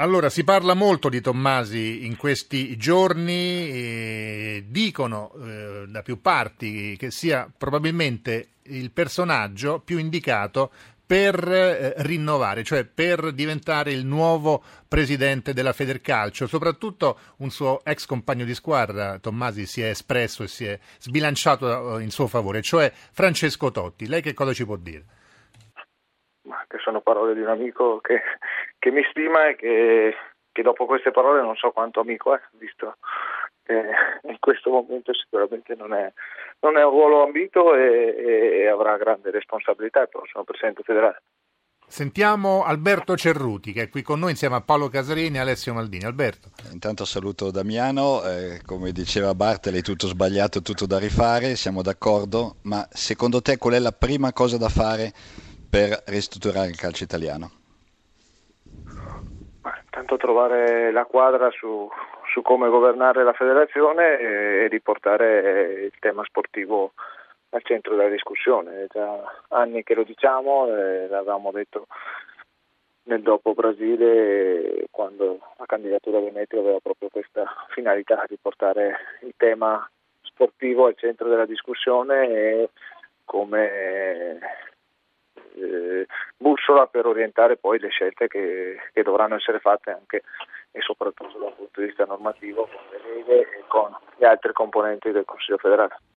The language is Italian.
Allora, si parla molto di Tommasi in questi giorni, dicono da più parti che sia probabilmente il personaggio più indicato per rinnovare, cioè per diventare il nuovo presidente della Federcalcio. Soprattutto un suo ex compagno di squadra, Tommasi, si è espresso e si è sbilanciato in suo favore, cioè Francesco Totti. Lei che cosa ci può dire? Ma che sono parole di un amico che mi stima e che dopo queste parole non so quanto amico è, visto che in questo momento sicuramente non è un ruolo ambito e avrà grande responsabilità il prossimo Presidente federale. Sentiamo Alberto Cerruti, che è qui con noi insieme a Paolo Casarini e Alessio Maldini. Alberto. Intanto saluto Damiano, come diceva Bartoli, tutto sbagliato, tutto da rifare, siamo d'accordo, ma secondo te qual è la prima cosa da fare per ristrutturare il calcio italiano? Intanto trovare la quadra su come governare la federazione e riportare il tema sportivo al centro della discussione. È già anni che lo diciamo, l'avevamo detto nel dopo Brasile, quando la candidatura Veneti aveva proprio questa finalità di portare il tema sportivo al centro della discussione e come bussola per orientare poi le scelte che dovranno essere fatte anche e soprattutto dal punto di vista normativo con le leghe e con le altre componenti del Consiglio federale.